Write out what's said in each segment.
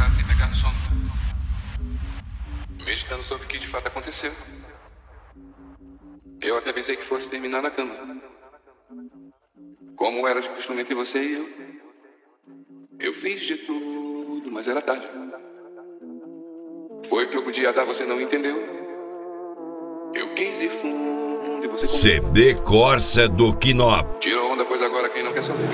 madrugada sem pegar no sono, meditando sobre o que de fato aconteceu. Eu até pensei que fosse terminar na cama, como era de costume entre você e eu. Eu fiz de tudo, mas era tarde. Foi o que eu podia dar, você não entendeu. Eu quis ir fundo e você CD Corsa do Kinop. tirou onda, pois agora quem não quer saber.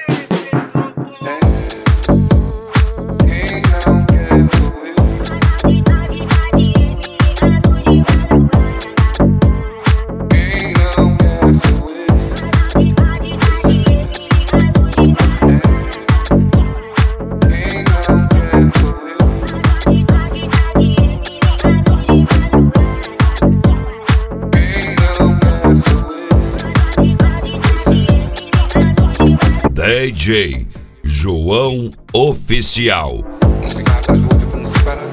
DJ João Oficial. Um cigarro atrás do outro e fumo separado.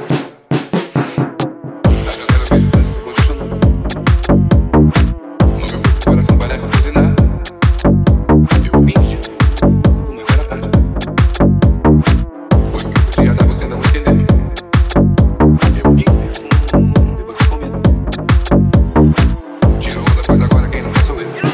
Da janela vejo o trânsito congestionado. No meu coração parece buzinar. Eu fiz de tudo, mas era tarde. Foi o que eu podia dar, você não entendeu. Eu quis ir fundo e você com medo. Tirou onda, pois agora quem não quer sou eu.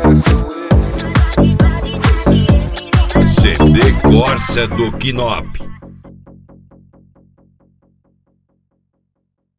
CD Corsa do Kinop.